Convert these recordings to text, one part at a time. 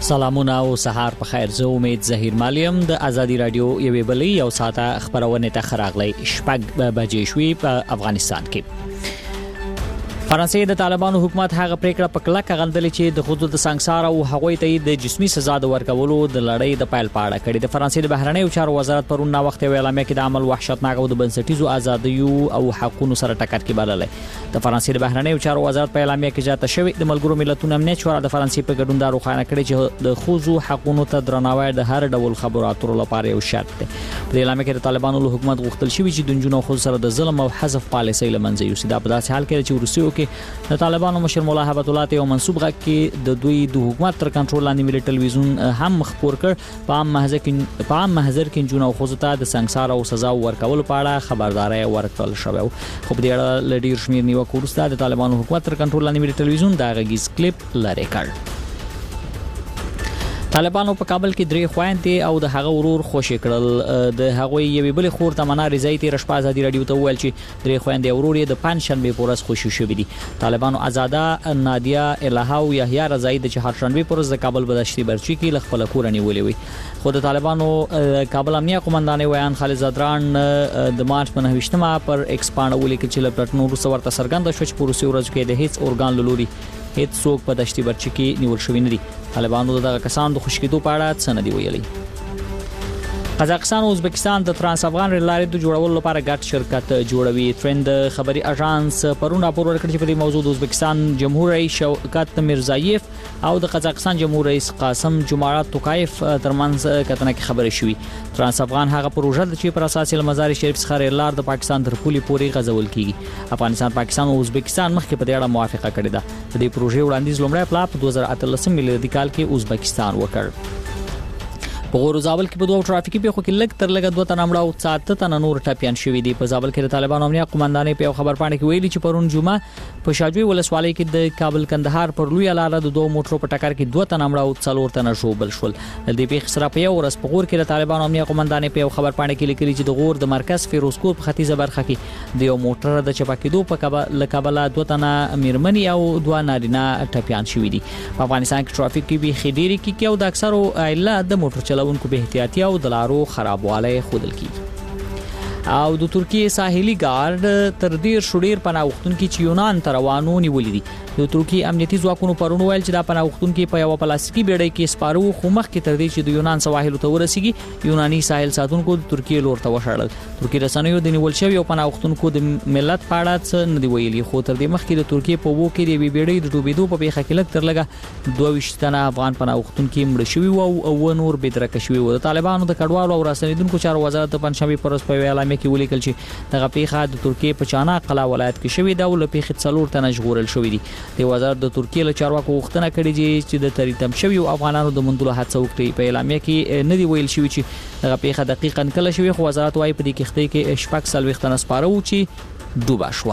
سلامونه او سهار په خیر. زه امید ظهیر مالیم د ازادي رادیو یوې بلې یو ساعته خبرونه ته خراغلی شپږ بجې شوي په افغانستان کې. فرانسې د طالبانو حکومت هغه پریکړه په کلکه غندلې چې د خود د سنگسار او هغوی ته د جسمي سزا د ورکولو د لړۍ د پیل پاړه کړې. د فرانسې د بهرنیو چارو وزارت پرون نا وخت اعلامیه کې د عمل وحشتناک او د بنسټیزو ازادیو او حقوقو سره ټکر کې بللې. د فرانسې د بهرنیو چارو وزارت په اعلامیه کې ځاته شوی د ملګرو ملتونو امنیت شورا د فرانسې په ګډون دا روښانه کړی چې د خوځو حقوقو ته درناوی د هر ډول خبرو اترو لپاره یو شرط دی. په اعلامیه کې د طالبانو له حکومت غوښتل شوی چې د جنونو خو سره د ظلم او حذف پالیسۍ لمنځه یوسي. دا په داسې حال کې چې روسیو کې د طالبانو مشر مولا هبت الله یو منسوب غږ کې د دوی د حکومت تر کنټرول لاندې ملي ټلویزیون هم خبر کړ په عام محضر کې جنونو خو ته د سنگسار او سزا ورکول په اړه خبرداري ورکړل شوی. خو په دې اړه لډیر شمیر نیوکو وروسته د طالبانو حکومت تر کنټرول لاندې ملي ټلویزیون دا غږیز کلیپ لری کړ. طالبانو په کابل کې درې خويندې او د هغه ورور خوشی کړل. د هغه یوې بل خور تمنا رضایی تیر شپه ازادي رادیو ته ویل چې درې خويندې ورور یې د پنځشنبه پورز خوشی شوې دي. طالبانو آزاده نادیا الها او یحیی رضایی د چهارشنبه پورز د کابل بدشتي برچی کې خپل کور نیولې وي. خو د طالبانو کابل امنیه قومندان ویان خالد زدران د مارچ په 9مه پر ایکس باندې ولیکل چې لپټنو وروسته ورته څرګنده شو چې په روسي ورځ کې د هیڅ اورګان لوري هیڅ څوک په دشتي برچی کې نیول شوی نه دي. طالبانو دغه کسان د خوشکېدو په اړه څه نه دی ویلي. قزاقستان او ازبکستان د ترانس افغان لارې د جوړولو لپاره ګډ شرکت جوړوي. ترند خبري اژانس پرون راپور ورکړ چې په دې موضوع د ازبکستان جمهور رئیس شوکت میرزایف او د قزاقستان جمهور رئیس قاسم جمعرات توکایف ترمنځ کتنه کې خبرې شوې. ترانس افغان هغه پروژه ده چې پر اساس مزار شریف څخه لار د پاکستان تر پولې پورې غځول کیږي. افغانستان پاکستان او ازبکستان مخکې په دې اړه موافقه کړې ده. د دې پروژې وړاندیز لومړی پلا په 2018 میلادي کال کې ازبکستان وکړ. په غور زابل کې په دوه ټرافیکي پیښو کې لږ تر لږه 2 تنه مړه او 7 تنه نور ټپيان شوي دي. په زابل کې د طالبانو امنیه قومندان په خبر پاڼه کې ویلي چې پرون جمعه په شاجوی ولسوالۍ کې د کابل کندهار پر لوی لاره د دوه موټرو په ټکر کې 2 تنه مړه او 4 تنه ژوبل شول. د دې پیښې سره په یو ورځ په غور کې د طالبانو امنیه قومندان په خبر پاڼه کې لیکلي چې د غور د مرکز فیروزکوه په ختیځه برخه کې د یو موټر د چپاکېدو په کابل 2 تنه میرمنې او 2 نارینه ټپيان شوي دي. په افغانستان کې ټرافیک کې به خډيري کې او د اکثرو علت د موټر چلوونکو به احتیاطي او د لارو خرابوالی خودل کیږي. او د ترکیه ساحلي ګارد تر ډیر شډیر پناهغښتونکو چې یونان ته روانو نیولې دي. د ترکیه امنیتي ځواکونو پرون ویل چې دا پناهغښتونکو په یو پلاستیکي بیړۍ کې سپارو خو مخکې تر دې چې د یونان سواحل ته ورسیږي یوناني ساحل ساتونکو د ترکیه لور ته وشړل. ترکیه رسنیو د نیول شوی پناهغښتونکو د ملت په اړه څه نه دی ویلي. خو تر دې مخکې د ترکیه په وو کې د بیړۍ د ډوبېدو په پیښه کې لږ تر لږه 22 تنه افغان پناهغښتونکو مړ شوي او نور بېدرکه شوي وو. د طالبانو د کډوالو او رسنیدونکو چارو وزارت د پنځشنبه پر ورځ په اعلامیه کې ولیکل چې دغه پیښه د ترکیه په چاناقلا ولایت کې شوې ده او له پیښې 4 تنه ژغورل شوې دي. د وزارت د ترکیه له چارواکو غوښتنه کړې چې د تریتم شوی او افغانانو د مندلو هڅه وکړي. په اعلامیه کې نه دی ویل شوی چې دغه پیښه دقیقاً کله شوی، خو وزارت وايي په دې کښتۍ کې شپږ سلويخت تنه سپاره و چې ډوبه شوه.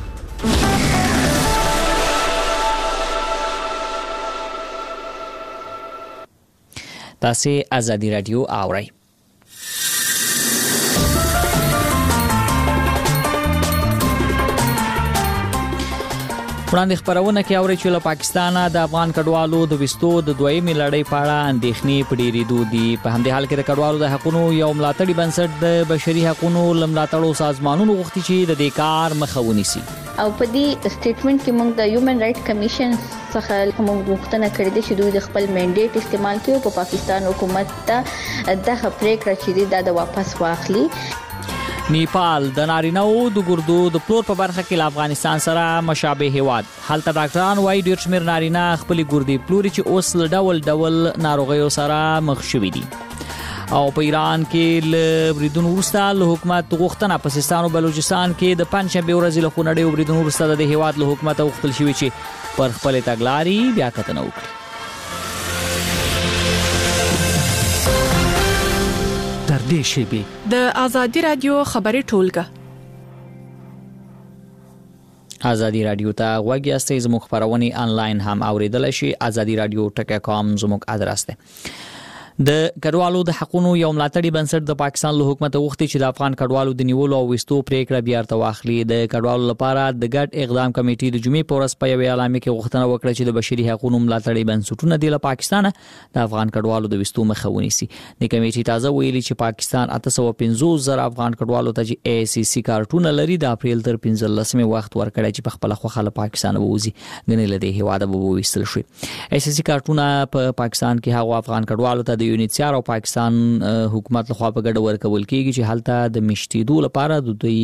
تاسو ازادي رادیو اورئ. وړاندې خبرونه کې اوري چې له پاکستانه د افغان کډوالو د وستو د دویمې لړۍ په اړه اندېښنې په ډېرېدو دي. په همدې حال کې د کډوالو د حقوقو یو ملاتړي بنسټ د بشري حقوقو ملاتړو سازمانونو غوښتي چې د دې کار مخه ونیسي. او په دې سټیټمنټ کې موږ د هیومن رائټ کمیشن څخه موږ غوښتنه کړې ده چې دوی د خپل منډیټ استعمال کړي او په پاکستان حکومت ته دغه پریکړه چې د واپس واخلي. نیپال د نارینه‌و د ګردو د پلور په برخه کې له افغانستان سره مشابه هیواد. هلته ډاکټران وايي ډېر شمېر نارینه خپل ګردې پلوري چې اوس له ډول ناروغیو سره مخ شوي دي. او په ایران کې له بریدونو وروسته له حکومت غوښتنه په سیستان او بلوچستان کې د پنځشنبه ورځې له خونړیو بریدونو وروسته د هیواد له حکومت غوښتل شوی چې پر خپل تګلارې بیا کتنه وکړي. د ازادي رادیو خبري ټولګه ازادي رادیو ته غوږی استئ. زموږ خبرونه آنلاین هم اوریدل شي. azadi radio.com زموږ ادرس ده. د کډوالو د حقوقو یو ملاتړي بنسټ د پاکستان له حکومت غوښتي چې د افغان کډوالو د نیولو او وستو پریکړه بیا ارته واخلي. د کډوالو لپاره د ګډ اقدام کمیټې د جمعې په ورځ په یو اعلامیه کې غوښتنه وکړه چې د بشري حقوقو ملاتړي بنسټونه د پاکستان د افغان کډوالو د وستو مخه ونیسي. د کمیټې تازه ویلي چې پاکستان 850,000 افغان کډوالو ته چې ACC کارتونه لري د اپریل تر 15 وخت ورکړی چې په خپل خوخه له پاکستان ووزي غنې له دې هواده به وېستل شي. ACC کارتونه په پاکستان کې هغه افغان کډوالو ته د یونیسیار او پاکستان حکومت لخوا په ګډه ورکول کیږي چې حالته د مشتیدو لپاره د دوی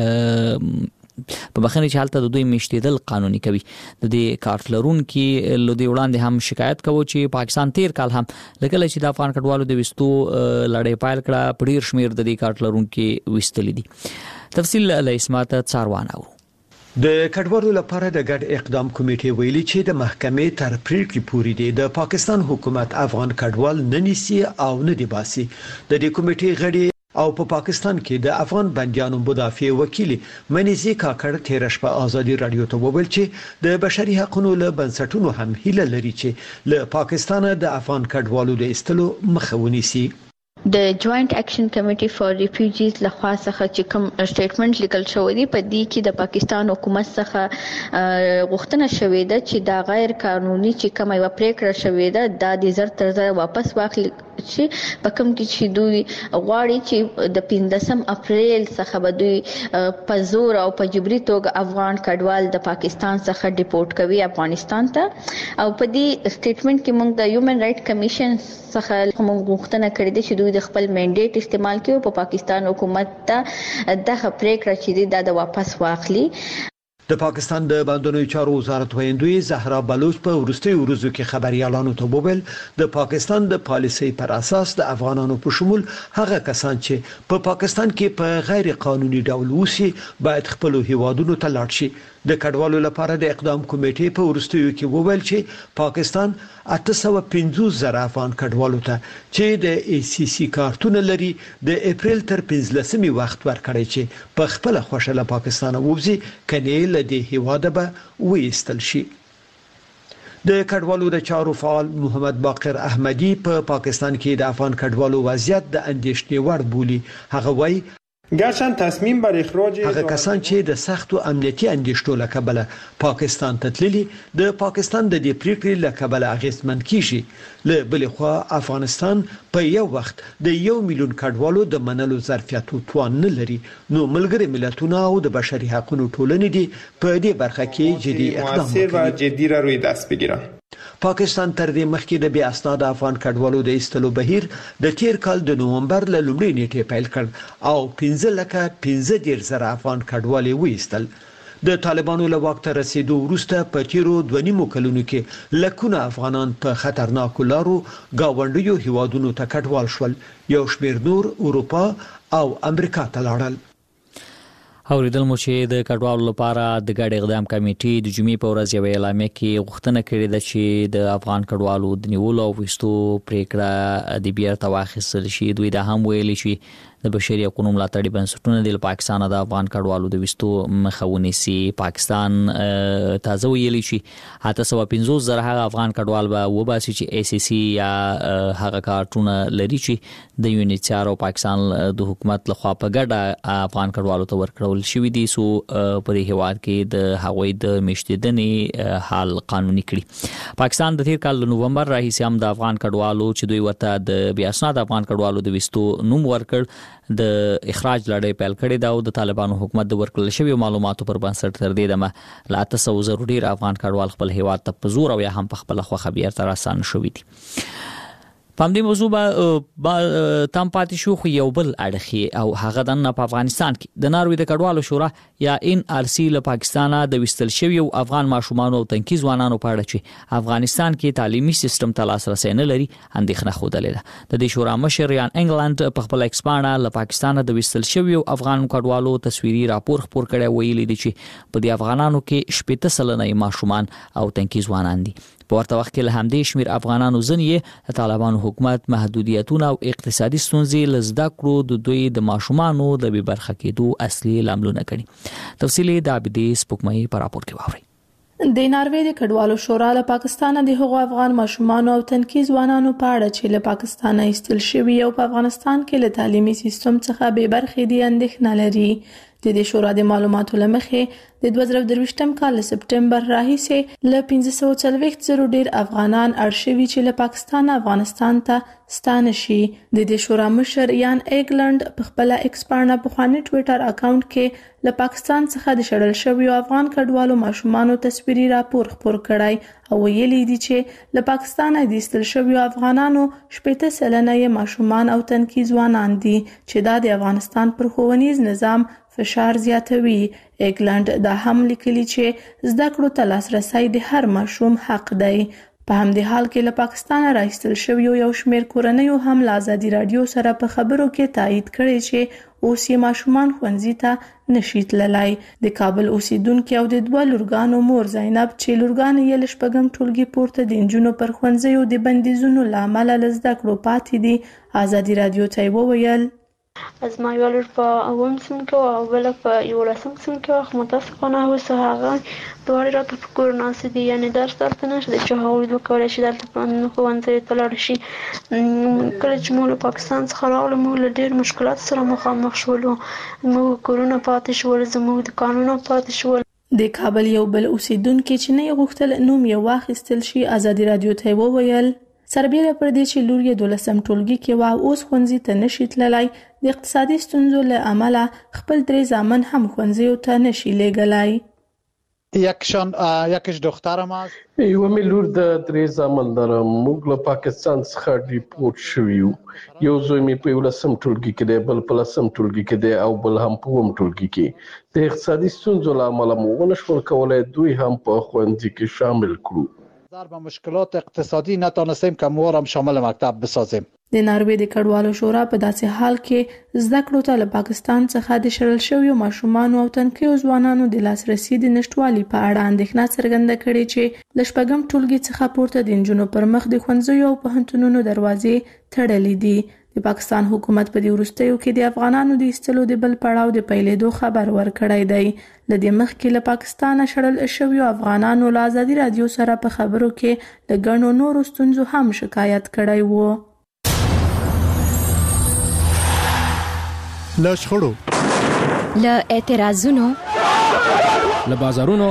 په بخنه چې حالته د دوی مشتیدل قانوني کوي. د دې کارت لرونکو لودي وړاندې هم شکایت کوي چې پاکستان تیر کال هم لکه چې د افغان کډوالو د وستو لړۍ پایل کړه په ډیر شمیر د دې کارت لرونکو وستل دي. تفصیل له اسمات څاروانه د کډوالو لپاره د ګډ اقدام کمیټې ویلي چې د محکمې تر پریکړې پورې دی د پاکستان حکومت افغان کډوال نه نیسي او نه دی باسي. د دې کمیټې غړي او په پاکستان کې د افغان بنديانو مدافع وکیل منیزي کاکړ تیر شپه آزادي رادیو ته وویل چې د بشري حقوقو له بنسټونو هم هیله لري چې له پاکستان د افغان کډوالو د ایستلو مخه ونیسي. د جوائنٹ ایکشن کمیټي فار ریفیوجیز لخوا څخه چې کوم سټیټمنټ لیکل شوی دی په دې کې د پاکستان حکومت څخه غوښتنه شوې ده چې دا غیر قانوني چې کومه یو پریکړه شوې ده دا د زر تر زر واپس واخلي چې په کوم کې چې دوی غواړي چې د 15 اپریل څخه به دوی په زور او په جبري توګه افغان کډوال د پاکستان څخه ډیپورټ کوي افغانستان ته. او په دې سټیټمنټ کې موږ د هیومن رائټ کمیشن څخه موږ غوښتنه کړې ده چې دوی د خپل منډیټ استعمال کوي په پاکستان حکومت ته دغه پریکړه چې دا د واپس واخلي. د پاکستان د بندونو چارو وزارت ویندوی زهرا بلوچ په ورستي ورځو کې خبريالانو ته وویل د پاکستان د پالیسي پر اساس د افغانانو په شمول هغه کسان چې په پاکستان کې په غیر قانوني ډول اوسي باید خپل هیوادونو ته لاړ شي. د کډوالو لپاره د اقدام کمیټې په ورستیو کې وویل چې پاکستان 850,000 افغان کډوالو ته چې د ACC کارتونه لري د اپریل تر 15 وخت ورکړی چې په خپل خوښه له پاکستان ووزي کني له دې هواده به وېستل شي. د کډوالو د چارو فعال محمد باقر احمدی په پاکستان کې د افغان کډوالو وضعیت د اندېښنې وړ بولي. هغه وایي گرچند تصمیم بر اخراج هغه کسان چې د سختو امنیتي اندېښنو له کبله پاکستان ته تللي د پاکستان د دې پریکړې له کبله اغېزمن کیږي. له بل خوا افغانستان په یو وخت د 1 میلیون کډوالو د منلو ظرفیت او توان نه لري. نو ملګری ملتونه او د بشري حقوقو ټولنې دي په دې برخه کې جدي اقدام موثر و جدي را روی دست بگیرند. پاکستان تر دې مخکې د بیا اسناد افغان کډوالو د ایستلو بهیر د تیر کال د نومبر له لومړۍ نیټې پیل کړ او 15,15,000 افغان کډوالي وایستل. د طالبانو له واک ته رسیدو وروسته په تیرو 2.5 کلونو کې لکونه افغانان په خطرناکو لارو گاونډیو هیوادونو ته کډوال شول. یو شمېر نور اروپا او امریکا ته لاړل. اوریدل مو چې د کډوالو لپاره د ګډ اقدام کمیټې د جمعې په ورځ یو اعلامیه کې غوښتنه کړې ده چې د افغان کډوالو د نیولو او وستو پریکړه د بیا ارته واخیستل شي. دوی دا هم ویلي چې د بشري حقوقو ملاتړي بنسټونه د پاکستان د افغان کډوالو د وستو مخه ونیسي. پاکستان تازه ویلي چې 850,000 هغه افغان کډوال به وباسي چې ACC یا هغه کارتونه لري چې د یونیسیار او پاکستان د حکومت لخوا په ګډه افغان کډوالو ته ورکړل شوی دي سو په دې هواد کې د هغوی د مشتیدنې حال قانوني کړي. پاکستان د تیر کال د نومبر راهیسې هم د افغان کډوالو چې دوی ورته د بیا اسناد افغان کډوالو د وستو نوم ورکړ د اخراج لړۍ پیل کړې ده او د طالبانو حکومت د ورکړل شوی معلوماتو پر بنسټ تر دې دمه لا 800 ډیر افغان کډوال خپل هیواد ته په زور او یا هم په خپل خوخه بیا تر آسان شوی دي. په دې موضوع به تام پاتې شو خو یو بل اړخي او هغه د افغانستان کې د ناروې د کډوالو شورا یا NRC له پاکستانه د وستل شوی افغان ماشومان او تنکي ځوانانو په اړه چې افغانستان کې تعلیمي سیستم ته لاسرسي نه لري اندېښنه خوده ده. د دې شورا مشر ریان انګلند په خپل ایکسپانډ له پاکستانه د وستل شوی افغان کډوالو تصویري راپور خپور کړی ویلي دي چې په دې افغانانو کې 70% ماشومان او تنکي ځوانان دي. په ورته وخت کې له همدې شمیر افغانانو ځنې د طالبانو حکومت محدودیتونه او اقتصادي ستونزې لزدا کړو د دوی د ماشومانو د بې برخه کېدو اصلي لاملونه کړي. تفصیلی د عبدي سپوږمۍ پر راپور کې واوري. د ناروې د کډوالو شورا له پاکستانه د هغو افغان ماشومان او تنکي ځوانانو په اړه چې له پاکستانه ایستل شوي او په افغانستان کې له تعلیمي سیستم څخه بې برخې دي اندېښنه لري. د دې شورا د معلوماتو له مخې د 2023م کال سپټمبر راهیسې له 1540 ډیر افغانان اړ شوي چې له پاکستان افغانستان ته ستانه شي. د دې شورا مشر یان ایګلند په خپل ایکس پاڼه په خواني ټوئیټر اکاونټ کې له پاکستان څخه د شړل شویو افغان کډوالو ماشومانو تصویري راپور خپور کړی او ویلي دي چې له پاکستان د ایستل شویو افغانانو 80% ماشومان او تنکي ځوانان دي چې دا د افغانستان پر ښوونیز نظام فشار زیاتوي. ایګلند دا هم لیکلي چې زده کړو ته لاسرسی د هر ماشوم حق دی. په همدې حال کې له پاکستان راایستل شویو یو شمېر کورنیو هم له ازادي رادیو سره په خبرو کې تایید کړی چې اوس یې ماشومان ښوونځي ته نشي تللی. د کابل اوسیدونکو او د 2 لورګانو مور زینب چې لورګان یې له شپږم ټولګي پورته د انجونو پر ښوونځیو د بندیزونو له امله له زده کړو پاتې دي ازادي رادیو ته وویل زما یو لور په 8م صنف کې او بله په 11م صنف کې خو متاسفانه اوس هغه دواړې راته په کور ناستې دي، یعنې درس دلته نشته دی چې هغوی وکولی شي دلته ښوونځیو ته لاړ شي. کله چې موږ له پاکستان څخه راغلو موږ له ډېر مشکلاتو سره مخامخ شولو. موږ کورونه پاتې شول، زموږ دوکانونه پاتې شول. د کابل یو بل اوسیدونکو چې نه غوښتل نوم یې واخیستل شي ازادي رادیو ته وویل سربېره پر دې چې لور یې 12م ټولګي کې و اوس ښوونځي ته نشي تللی، د اقتصادي ستونزو له امله خپل 3 زامن هم ښوونځیو ته نشي لیږلی. یکش دخترم است. یو مې لور د 3 زامن لرم. موږ له پاکستان څخه ډیپورټ شویو. یو زوی مې په 11م ټولګي کې دی، بل په 10م ټولګي کې دی او بل هم په 9م ټولګي کې. د اقتصادي ستونزو له امله مو ونشول کولی دوی هم په ښوونځي کې شامل کړو. با مشکلات اقتصادی نتونستیم که موارم شامل مکتب بسازیم. د ناروې د کډوالو شورا په داسې حال کې زده کړو ته له پاکستان څخه د شړل شویو ماشومانو او تنکیو ځوانانو د لاسرسي د نشټوالي په اړه اندېښنه څرګنده کړې چې له شپږم ټولګي څخه پورته د انجونو پر مخ د ښوونځیو او پوهنتونونو دروازې تړلې دي. د پاکستان حکومت په دې وروستیو کې د افغانانو د ایستلو د بل پړاو د پیلېدو خبر ورکړی دی. له دې مخکې له پاکستانه شړل شویو افغانانو له ازادي رادیو سره په خبرو کې له ګڼو نورو ستونزو هم شکایت کړی وو. له شخړو، له اعتراضونو، له بازارونو،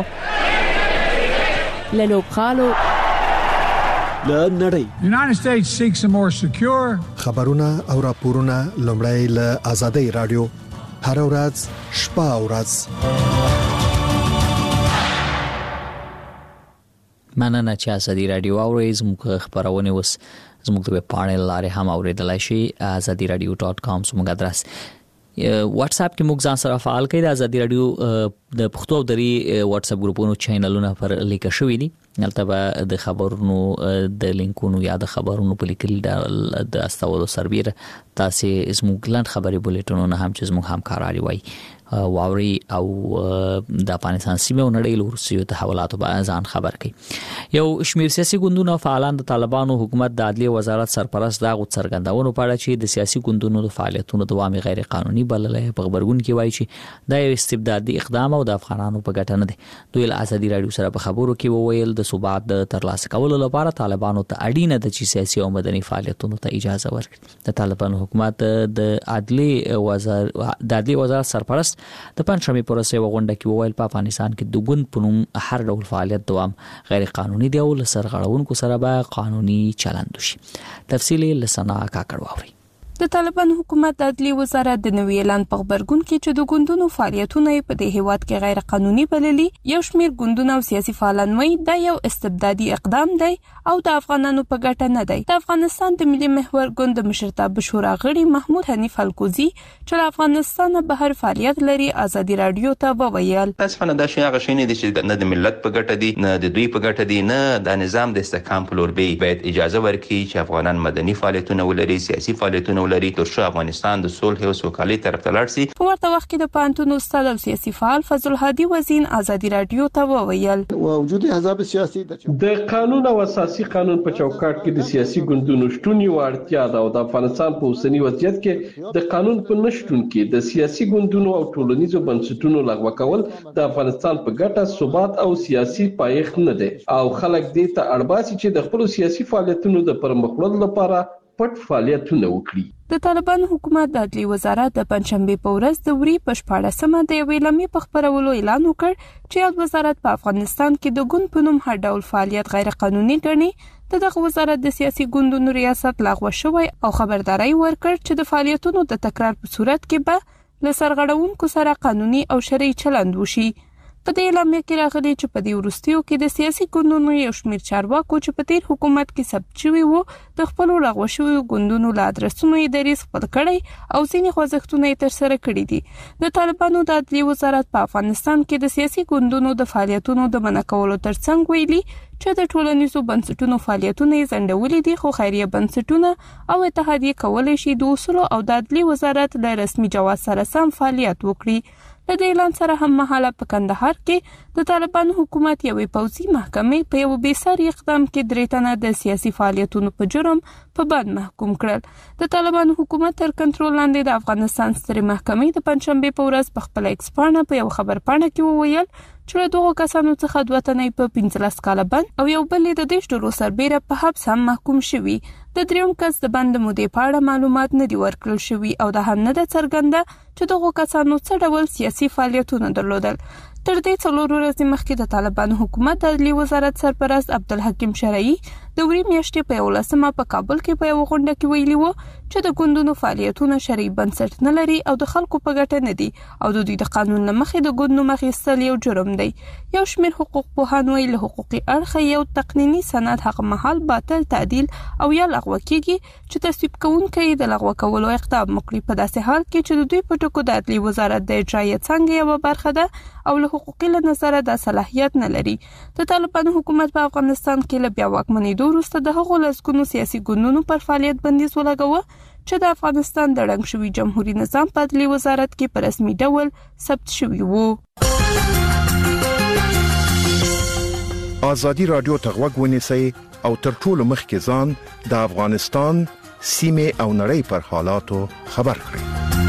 له لوبغالو، له نړۍ. United States seeks a more secure. خبرونه او راپورونه لومړی له ازادي رادیو هر ورځ شپه او ورځ. مننه چې ازادي رادیو اورئ. زموږ خبرونه اوس زموږ د پانل لارې هم اوریدلای شي. azadiradio.com زموږ ادرس. واتس اپ کې موږ ځان سره فعال کړئ. د ازادي رادیو د پښتو او دري واتس اپ ګروپونو چینلونه پر لیک شوی دي. نلته به د خبرونو د لینکونو یا د خبرونو په لیکل د استولو سربېره تاسو زموږ لاند خبري بولټونونه هم چې زموږ همکاري وای واوري او د افغانستان سیمه او نړۍ له روسیې ته حوالاتو به ځان خبر کړي. یو شمیر سیاسي ګوندونو فعالان د طالبانو حکومت د عدلیه وزارت سرپرست دغه څرګندونو په اړه چې د سیاسي ګوندونو د فعالیتونو دوام غیر قانوني بللې په خبرګون کې وایي چې دا یو استبدادي اقدام او د افغانانو په ګټه نه دی. دوی له ازادي رادیو سره په خبرو کې وویل د ثبات د ترلاسه کولو لپاره طالبانو ته اړینه ده چې سیاسي او مدني فعالیتونو ته اجازه ورکړي. د طالبانو حکومت د عدلیه وزارت سرپرست د پنځمې پروسې وغونډه کې وویل په افغانستان کې د ګوند په نوم هر ډول فعالیت دوام غیر قانوني دی او له سرغړونکو سره به قانوني چلند وشي. تفصیل لسنا کاکړ واوري. د طالبان حکومت د عدلیه وزارت د نوي اعلان په خبرګون کې چې د ګوندونو فعالیتونه په دې هیواد کې غیر قانوني بللي، یو شمېر ګوندونه او سیاسي فعالان وایي دا یو استبدادي اقدام دی او د افغانانو په ګټه نه دی. د افغانستان د ملي محور ګوند د مشرتابه شورا غړي محمود حنیف الکوزي چې له افغانستان بهر فعالیت لري ازادي رادیو ته وویل تاسفانه دا شی هغه شی نه دي چې نه د ملت په ګټه دي نه د دوی په ګټه دي نه د نظام د استحکام په لور به باید اجازه ورکړي چې افغانان مدني فعالیتونه ولري، سیاسي فعالیتونه ولري ترڅو افغانستان د صلح او سوکالۍ طرف ته لاړ شي. په ورته وخت کې د پانتون استاد او سیاسي فعال فضل هادي وزین ازادي رادیو ته وویل وجود احزاب سیاسي د قانون او اساسي قانون په چوکاټ کې د سیاسي ګوندونو شتون یو اړتیا ده او د افغانستان په اوسنی وضعیت کې د قانون په نشټون کې د سیاسي ګوندونو او ټولنیزو بنسټونو لغوه کول د افغانستان په ګټه ثبات او سیاسي پایښت نه دی او خلک دې ته اړباسي چې د خپل سیاسي فعالیتونو د پرمخ وړلو لپاره پټ فعالیتونه وکړي. د طالبان حکومت د عدلي وزارت د پنځشنبه په ورځ د وری په 14مه د ویلمې په خبرولو اعلان وکړ چې وزارت په افغانستان کې د ګوند په نوم هر ډول فعالیت غیر قانوني ګڼي. دغه وزارت د سیاسي ګوندونو ریاست لغوه شوی او خبرداري ورکړ چې د فعالیتونو د تکرار په صورت کې به له سرغړونکو سره قانوني او شرعي چلند وشي. په دې اعلامیه کې راغلي چې په دې وروستیو کې د سیاسي ګوندونو یو شمېر چارواکو چې په تیر حکومت کې ثبت شوي وو د خپل لغوه شویو ګوندونو له ادرسونو یې دریځ خپل کړی او ځینې خوځښتونه یې ترسره کړي دي. د طالبانو د عدلي وزارت په افغانستان کې د سیاسي ګوندونو د فعالیتونو د منع کولو ترڅنګ ویلي چې د ټولنیزو بنسټونو فعالیتونه یې ځنډولي دي خو خیریه بنسټونه او اتحادیې کولی شي د اصولو او د عدلي وزارت له رسمي جواز سره سم فعالیت وکړي. د دې اعلان سره هم مهاله په کندهار کې د طالبانو حکومت یوې پوځي محکمې په یو بېساري اقدام کې 3 تنه د سیاسي فعالیتونو په جرم په بند محکوم کړل. د طالبانو حکومت تر کنټرول لاندې د افغانستان سترې محکمې د پنځشنبه په ورځ په خپل ایکس پاڼه په یو خبرپاڼه کې وویل چې له دغو کسانو څخه 2 تنه په 15 کاله بند او یو بل د 10 ډالرو سربیره په حبس هم محکوم شوي. د دریم کس د بند مودې په اړه معلومات نه دي ورکړل شوي او دا هم نه ده څرګنده چې دغو کسانو څه ډول سیاسي فعالیتونه درلودل. تر دې 4 ورځې مخکې د طالبانو حکومت د عدلي وزارت سرپرست عبدالحکیم شرعي د وری میاشتې په 11مه په کابل کې په یو غونډه کې ویلي وو چې د ګوندونو فعالیتونه شرعي بنسټ نه لري او د خلکو په ګټه نه دي او د دوی د قانون له مخې د ګوند نوم اخیستل یو جرم دی. یو شمېر حقوق پوهان وایي له حقوقي اړخه یو تقنیني سند هغه مهال باطل تعدیل او یا لغوه کیږي چې تصویب کوونکی د لغوه کولو اقدام وکړي په داسې حال کې چې د دوی په ټکو د عدلي وزارت د اجرایه څنګه یو برخه ده او له حقوقي له نظره د صلاحیت نه لري. د طالبانو حکومت په افغانستان کې له بیا واکمنېدو وروسته د هغو لسګونو سیاسي ګوندونو پر فعالیت بندیز ولګاوه چې د افغانستان د ړنګ شوي جمهوریت نظام په عدلي وزارت کې په رسمي ډول ثبت شوي وو. ازادي رادیو ته غوږ ونیسئ او تر ټولو مخکې ځان د افغانستان سیمه او نړۍ پر حالاتو خبر کړئ.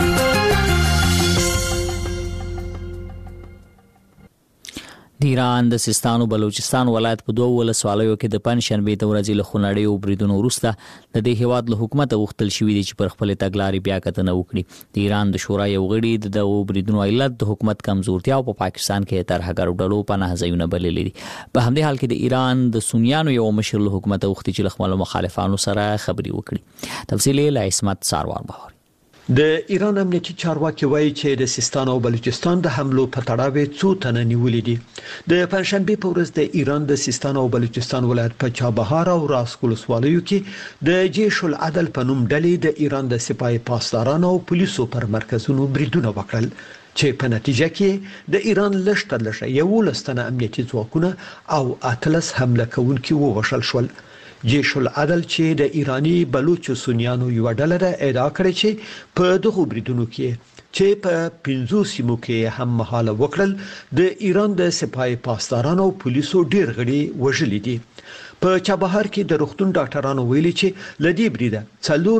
د ایران د سیستان او بلوچستان ولایت په 2 ولسوالیو کې د پنځشنبه د ورځې له خونړیو بریدونو وروسته د دې هیواد له حکومت غوښتل شوې دي چې پر خپل تګلارې بیا کتنه وکړي. د ایران د شورا یو غړي د بریدونو علت د حکومت کمزورتیا او په پاکستان کې طرحګر ډلو پناه ځایونه بللي دي. په همدې حال کې د ایران د سنیانو یو مشر له حکومت غوښتي چې خپل مخالفانو سره خبري وکړي. تفصیل له اسمت ساروار بهار. د ایران امنیتي چارواکي وایي چې د سیستان او بلوچستان د حملو په تړاو 2 تنه نیولې دي. د پنځشنبه په ورځ د ایران د سیستان او بلوچستان ولایت په چابهار او راسکول ولسوالیو کې د جیش العدل په نوم ډلې د ایران د سپاه پاسدارانو او پولیسو پر مرکزونو بریدونه وکړل چې په نتیجه کې د ایران لشترلشه یو لستنه امنیتي ځواکونه او 18 حمله کوونکي ووشل شول. جیش العدل چې د ایرانی بلوچ سنیانو یو ډله ده ادعا کړې چې په دغه بریدونو کې چې په 50 سیمو کې هم مهاله وکړل د ایران د سپاه پاسدارانو او پولیسو ډیر غړي وژلي دي. په چابهار کې د روغتون ډاکټرانو ویلي چې لدی بریده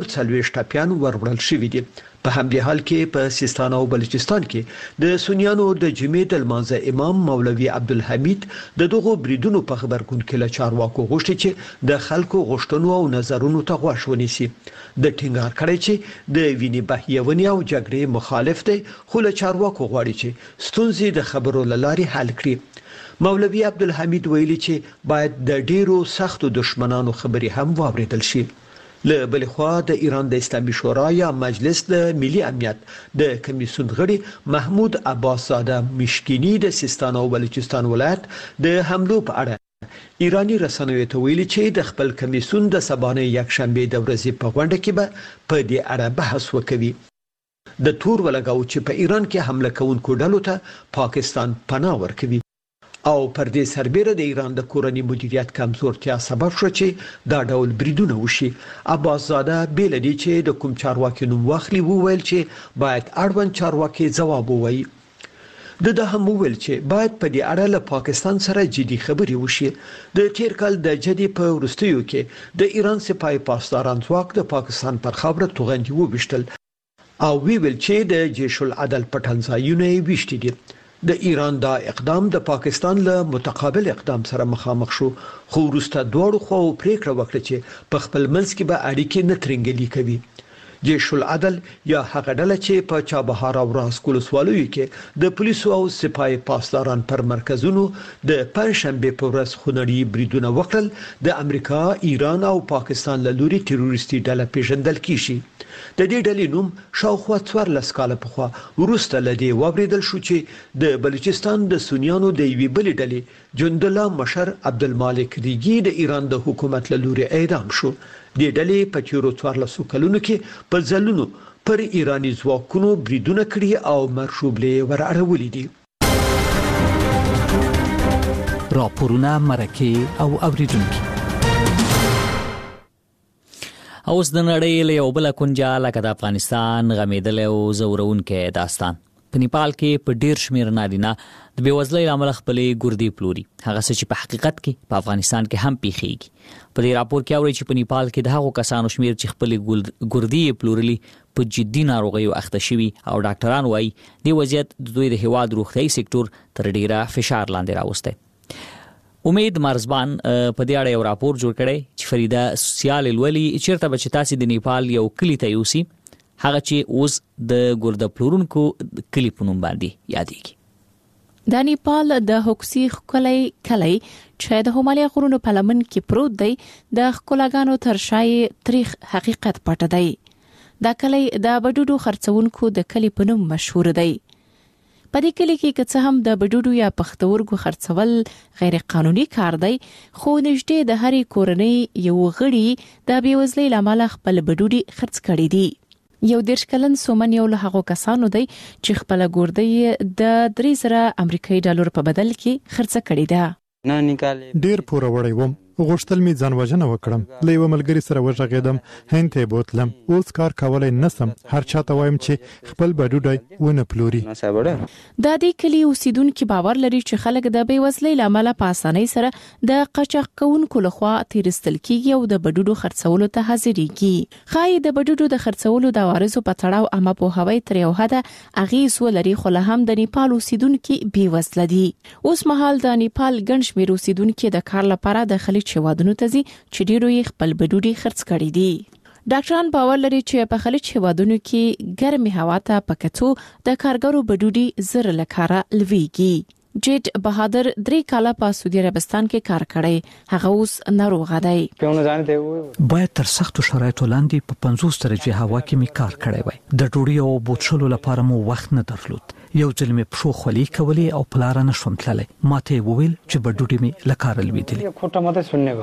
4 ټاپیان وروړل شوې دي. په همدې حال کې په سیستان او بلوچستان کې د سنیانو د جمعیت المنځه امام مولوی عبدالحمید د دغه بریدونو په خبرګون کې له چارواکو غوښتي چې د خلکو غوښتنو او نظرونو ته غوږ ونیسي. د ټینګار کړی چې د ویني بهیونی او جګړې مخالف دی خو له چارواکو غواړي چې ستونزې د خبرو لاري حل کړي. مولوی عبدالحمید ویلي چې باید د ډیرو سختو دشمنانو خبرې هم واوریدل شي. له بل خوا د ایران د اسلامي شورا یا مجلس د ملي امنیت د کمیسیون غړي محمود عباس زاده مشکینی د سیستان او بلوچستان ولایت د حملو په اړه ایرانی رسنیو ته ویلي چې د خپل کمیسیون د سبانه یک شنبه د ورځې په غونډه کې به په دې اړه بحث وکوي. د تور ولګاو چې په ایران کې حمله کوونکو ډلو ته پاکستان پناه ورکوي. او پر دې سربېره د ایران د کورنۍ مدیریت کمزورتیا سبب شو چې دا ډول بریدونه وشي. عباس زاده بیل دی چې د کوم چارواکي نوم واخلي وویل چې باید اړوند چارواکي ځواب ووایي. د هم ویل چې باید په دې اړه له پاکستان سره جدي خبرې وشي. د تیر کال د جدي په ورستیو کې د ایران سپاه پاسداران ځواک د پاکستان پر خاوره توغندي وبشتل او ویل چې د جیش العدل پټنځایونه ویشتي دي. د ایران دا اقدام د پاکستان له متقابل اقدام سره مخامخ شو، خو وروسته دواړو خواو پریکړه وکړه چې په خپل منځ کې به اړیکې نه ترنګلي کوي. جیش العدل یا هغه ډله چې په چابهار او راسکول سوالوي کې د پولیسو او سپاه پاسداران پر مرکزونو د پنځشنبه په ورځ خونړي بریدونه وکړل، د امریکا، ایران او پاکستان له لوري تروریستي ډله پیژندل کیږي. د دې ډلې نوم شاوخوا 14 کاله پخوا وروسته لدی وبریدل شو چې د بلوچستان د سنیانو د یوې بلې ډلې جندله مشر عبدالمالک ریګي د ایران د حکومت له لوري اعدام شو. د ډلې په تیرو 14 کلونو کې په ځلونو پر ایرانی ځواکونو بریدونه کړي او مرشوبلې ورعړولې دي. راپورونه مرکه او اوریدونکو اوس د نړۍ له یو بل کونجه لکه د افغانستان غمیدل او زورونکې داستان. په نیپال کې په ډیر شمیر نارینه د بیوزلۍ لامل خپلې ګردې پلوري، هغه څه چې په حقیقت کې په افغانستان کې هم پیښیږي. په دې راپور کې اوري چې په نیپال کې د هغو کسانو شمیر چې خپلې ګردې پلورلي په جدي ناروغیو اخته شوي او ډاکټران وايي د وضعیت د دوی د هیواد روغتیايي سکتور تر ډیره فشار لاندې راوستی. امید مرزبان په دې اړه یو راپور جوړ کړی چې فریده سوسیال الولي چیرته به چې تاسو د نیپال یو کلی ته یوسي، هغه چې اوس د ګرده پلورونکو کلی په نوم باندې یادېږي. د نیپال د هوکسي کلی چې د هیمالیا غرونو په لمن کې پروت دی د ښکلاګانو تر شای تاریخ حقیقت پټ دی. دا کلی د بډوډو خرڅونکو د کلی په نوم مشهور دی. په دې کلی کې که څه هم د بډوډو یا پښتورګو خرڅول غیر قانوني کار دی، خو نږدې د هرې کورنۍ یو غړي د بیوزلۍ لامل خپل بډوډي خرڅ کړي دي. یو 10 کلن سومن یو له هغو کسانو دی چې خپل ګردۍ د 3,000 امریکایي ډالر په بدل کې خرڅ کړي ده. ډیر پوره وړي وم، غوښتل می ځان وژنه وکړم، له یو ملګری سره وژغېدم، هند ته بوتلم، اوس کار کولای نسم، هر چاته وایم چې خپل بډوډۍ ونه پلوري. د دې کلی اوسیدونکو باور لري چې خلک د بیوزلۍ لامل په اسانۍ سره د قاچاق کوونکو لخوا تیرستل کیږي او د بډوډو خرڅولو ته حاضرېږي. خای د بډوډو د خرڅولو د وارثو په تړاو اما په هوای تر یو حد اغیز ولري، خو له هم د نیپال اوسیدونکو بیوزله دي. اوس مهال د نیپال ګڼ شمېر اوسیدونکو د کار لپاره د خلیج هیوادونو ته ځي چې ډیرو یې خپل بډوډي خرڅ کړي دي. ډاکټران باور لري چې په خلیج هیوادونو کې ګرمي هوا ته پکتو د کارګرو بډوډي زر لکاره لويږي. جیت بهادر 3 کاله په سعودي عربستان کې کار کړی، هغه اوس ناروغ دی. باید تر سختو شرایطو لاندې په 50 درجه هوا کې می کار کړی وای. د ډوډۍ او بوتلو لپاره مو وخت نه درلود. یو ځل مې پښو خولي کولې او پلار نه شوم تللی. ماته وویل چې بډوډي مې لکاره لویدلې.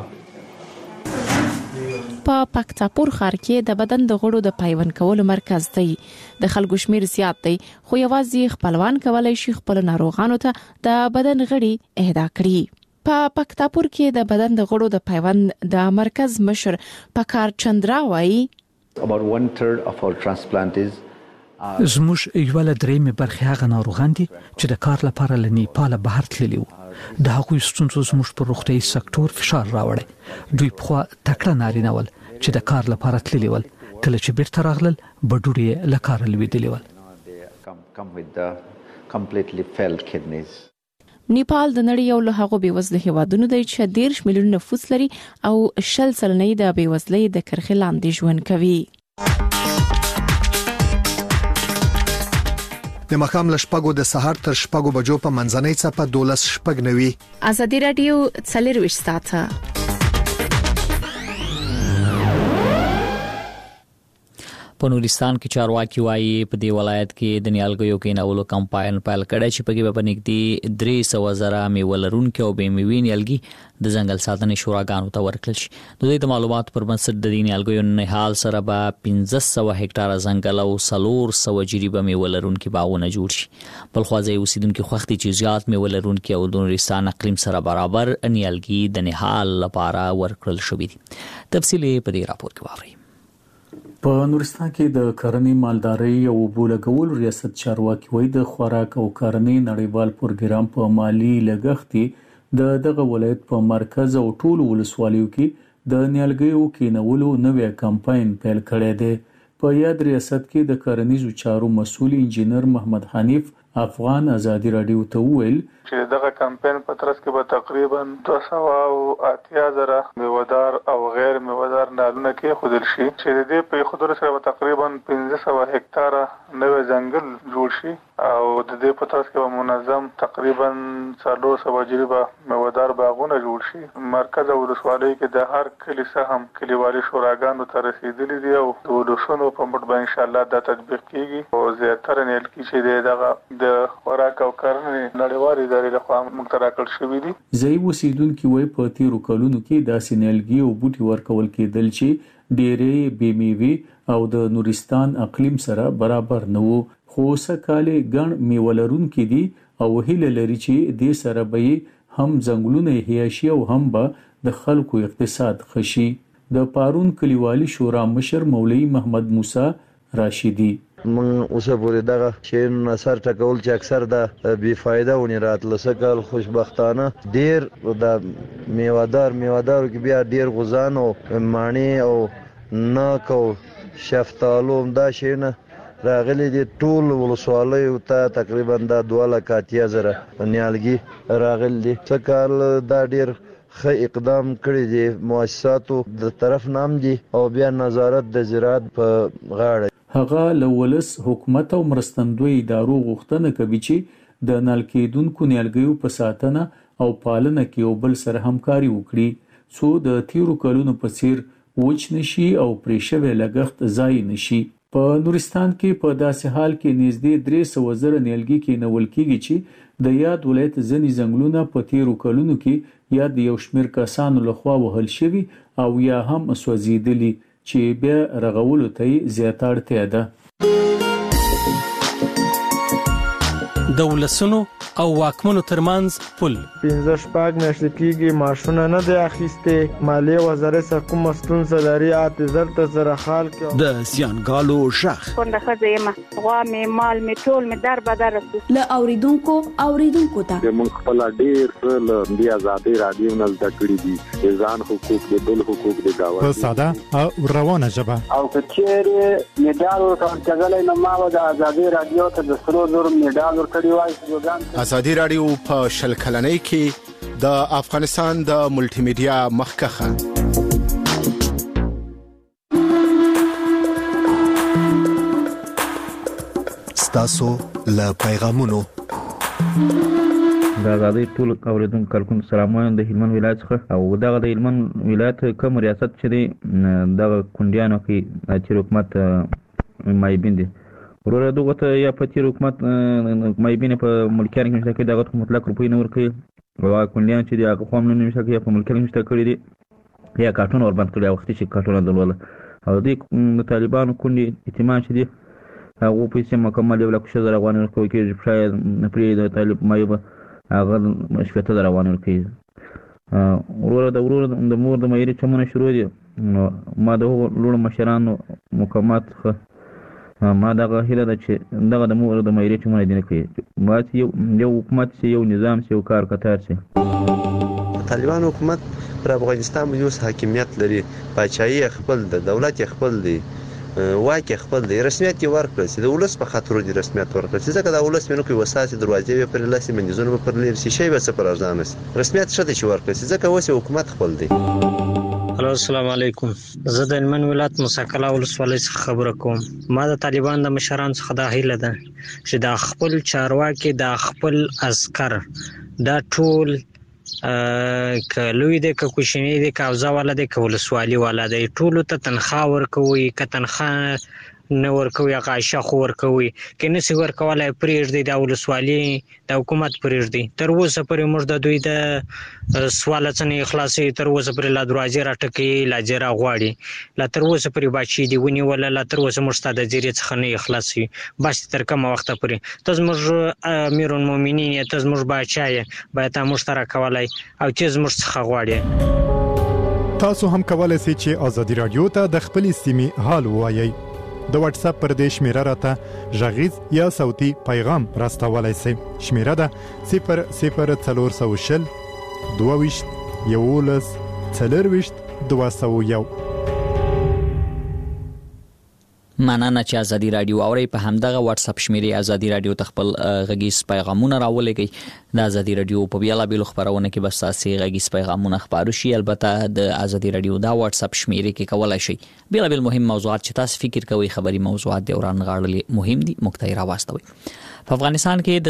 په پکتاپور ښار کې د بدن د غړو د پیوند کولو مرکز دی. د خلکو شمیر زیات دی، خو یوازې خپلوان کولای شي خپل ناروغانو ته د بدن غړي اهدا کړي. په پکتاپور کې د بدن د غړو د پیوند د مرکز مشر پکار چندرا وایي about 1/3 of our transplant is زموږ یو له درېمې برخې هغه ناروغان دي چې د کار لپاره له نیپال بهر تللي وو. د هغوی ستونزو زموږ پر روغتیايي سکتور فشار راوړی. دوی په تکړه نارینه ول چې د کار لپاره تللي ول، کله چې بیرته راغلل بډوډي له کاره لویدلې ول. نیپال د نړۍ یو له هغو بیوزله هیوادونو دی چې 13 میلیون نفوس لري او 60% د بیوزلۍ د کرښې لاندې ژوند کوي. د مخام لشپګو د سحر تر شپګو بجو په منځنۍ صفه 12 شپګنوي. ازادي رادیو 24 ساعته. په نورستان کې چارواکي وایي په دې ولایت کې د نیالګیو کینولو کمپاین پیل کړی چې پکې په نږدې 300,000 میوه لرونکي او بې میوې نیالګي د ځنګل ساتنې شوراګانو ته ورکړل شي. د دې معلوماتو پر بنسټ د نیالګیو نهال سره به 1500 هکټاره ځنګل او 400 جریبه میوه لرونکي باغونه جوړ شي. بل خو ځای اوسیدونکو خوختي چې زیات میوه لرونکي او د نورستان اقلیم سره برابر نیالګي د نهال لپاره ورکړل شوی دي. تفصیل په دې راپور کې واورئ. په نورستان کې د کرنې مالدارۍ او بولګول ریاست چارواکي وایي د خوراک او کرنې نړیوال پروګرام په مالی لګښت دغه ولایت په مرکز او ټولو ولسوالیو کې د نیالګیو کینولو نوې کمپاین پیل کړی دی. په یاد ریاست کې د کرنیزو چارو مسؤل انجینر محمد حنیف افغان ازادي رادیو ته وویل چې دغه کمپاین په ترڅ کې به تقریبا 280,000 میوهدار او غیر میوهدار نالونه کې خودل شي چې د دې په خودل سره به تقریبا 1500 هکټاره نوې ځنګل جوړ شي او د دې په ترڅ کې به منظم تقریبا 400 جریبه میوهدار باغونه جوړ شي. مرکز او ولسوالۍ کې د هر کلی سهم کلیوالي شوراګانو ته رسیدلي دي او د ولسونو په مټ به ان شاء الله دا تطبیق کیږي او زیاتره نیالګي چې دغه د خوراک او کرنې نړیوالې ادارې لخوا مقرر کړل شوی دي. ځای اوسیدونکو وایي په تیرو کلونو کې داسې نیالګي او بوټي ورکول کېدل چې ډېرې بې میوې او د نورستان اقلیم سره برابر نه وو، خو سکهاله ګڼ میوه لرونکي دي او هیله لري چې دې سره به هم ځنګلونه احیا شي او هم به د خلکو اقتصاد ښه شي. د پارون کلیوالي شورا مشر مولوي محمد موسی راشدي من اوسه پورې دغه شین نصر ټکول چې اکثر د بی فایده ونی راتل سکل خوشبختانه ډیر د میوادارو کې بیا ډیر غزان او مانی او ناک او شفتالو دا شین راغلي دي. ټول ولسوالۍ ته تقریبا د 2,80,000 نیالګي راغلي دي. سکل دا ډیر ښه اقدام کړی دی مؤسساتو د طرف نام دي او بیا نظارت د زراعت په غاړه. هغه لولس حکومت او مرستندوی ادارو غوښتنه کوي چې د نال کېدونکو نیالګیو په ساتنه او پالنه کې یو بل سره همکاري وکړي څو د تیرو کلونو په څیر وچ نشي او پرې شوی لګښت ضایع نشي. په نورستان کې په داسې حال کې نږدې 300,000 نیالګي کېنول کېږي چې د یاد ولایت ځینې ځنګلونه په تیرو کلونو کې یا د یو شمېر کسانو لخوا وهل شوي او یا هم سوځېدلي چې بیا رغولو ته زیاته اړتیا ده. د ولسونو او واکمنو ترمنځ پل 15 میاشتې کېږي ماشونه نه دی اخیسته. مالیه وزارت سره کوم ستونزه لري اعتذار ته سره حال کې د سیانګالو شخ څنګه خځه غوا می مال می ټول می در بدر له اوریدونکو ته موږ خپل ډیر څه د آزادۍ رادیو نه زده کړی دي ځان حقوق د بل حقوق د گاوه په ساده او روانه ژبه او کچېره میډال ورکړل نو ما د آزادۍ رادیو ته د سرو زر میډال ورکړی وای. آزادي رادیو په شل کلنۍ کې د افغانستان د ملټي میډیا مخکخه ستاسو له پیغامونو د آزادۍ ټول اوریدونکو کلکون سلامونه د هلمند ولایت څخه او دغه د هلمند ولایت کوم ریاست چې دی دغه کونډیانو کې چې حکومت مایبین دي ورور دغه ته یا په تیر حکومت مایبین په ملکیان کې مشته کې دغه مطلق روپی نور کوي او کونډیان چې دغه قوم نه مشته کې په ملکیان مشته کړی دي یا کارټون اور بند کړی وخت چې کارټون دلول او د طالبانو کونډي اعتماد چې دي هغه پیسې مکمل یو لک شزر افغان کوي کې شاید پرې د طالب مایب هغه مشفته روانه کوي. ورور د مور د مېری چمونه شروع دي ما د لوړ مشرانو مقامات ما دغه هیله ده چې دغه د مور د مېری چمونه دي نه کوي ما یو حکومت یو نظام یو کار کتار سي. طالبان حکومت پر افغانستان باندې حاکمیت لري، پاچاهي خپل د دولت خپل دی، واکه خپل دی، رسمیت یې ورکړل چې د ولس په خاطر دی رسمیت ورکړل چې ځکه د ولس منو کې وساسي دروازې پر لاسي منځونه پر لري شي به څه پر ارزانه رسمیت شته چې ورکړل چې ځکه وسه حکومت خپل دی. السلام علیکم، زه د هلمند ولایت مسکله ولسوالۍ څخه خبره کوم. ما د طالبان د مشرانو څخه دا هیله ده چې د خپل چارواکي د خپل عسكر دا ټول کلوی دی که کوچنی دی که اوزا والا دی که ولسوالی والا دی ټولو ته تنخواه ورکوي که تنخواه نه ورکوي غاښه خو ورکوي کینه سی ورکولای پرېږدي د ولسوالۍ د حکومت پرېږدي تر اوسه پرې موږ د دوی د سوال څنګه اخلاصي تر اوسه پرې لا دروازې راټکي لا جرا غواړي لا تر اوسه پرې بچي دی ونی ولا لا تر اوسه موږ ستاسو د جری څخه نه اخلاصي بس تر کومه وخت پرې تاسو موږ امیر المؤمنین تاسو موږ بچای باید مشترک کولای او چې موږ څخه غواړي تاسو هم کولای شئ چې ازادي رادیو ته د خپل سیمې حال وایي د واتس اپ پر دې شمیره راته ژغیز یا صوتي پیغام راستولای شئ شمیره ده 00420 22 11 4 مننه چې ازادي رادیو اوري په همدغه واتس اپ شمیرې ازادي رادیو تخپل غږیز پیغامونه راولېږي د ازادي رادیو په بیلا بیل خبرونه کې بس تاسو غږیز پیغامونه خبرو شي البته د ازادي رادیو دا واتس اپ شمیرې کې کولای شي بیلا بیل مهم موضوعات چې تاسو فکر کوئ خبري موضوعات د وران غاړلې مهم دي مقتای راوستوي په افغانستان کې